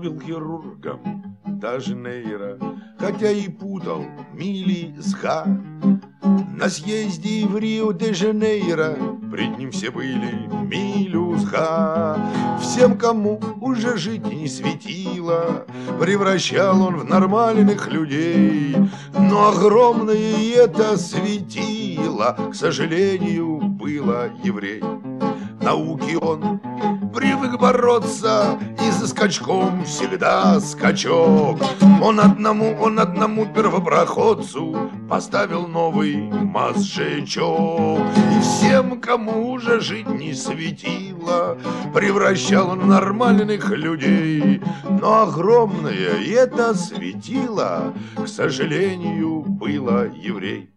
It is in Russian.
был хирургом, даже нейро, хотя и путал мили с ха. На съезде в Рио-де-Жанейро пред ним все были милю с ха. Всем, кому уже жить не светило, превращал он в нормальных людей. Но огромное это светило, к сожалению, было еврей. Науки он привык бороться, и за скачком всегда скачок. Он одному первопроходцу поставил новый мозжечок. И всем, кому уже жить не светило, превращал он в нормальных людей. Но огромное это светило, к сожалению, было еврей.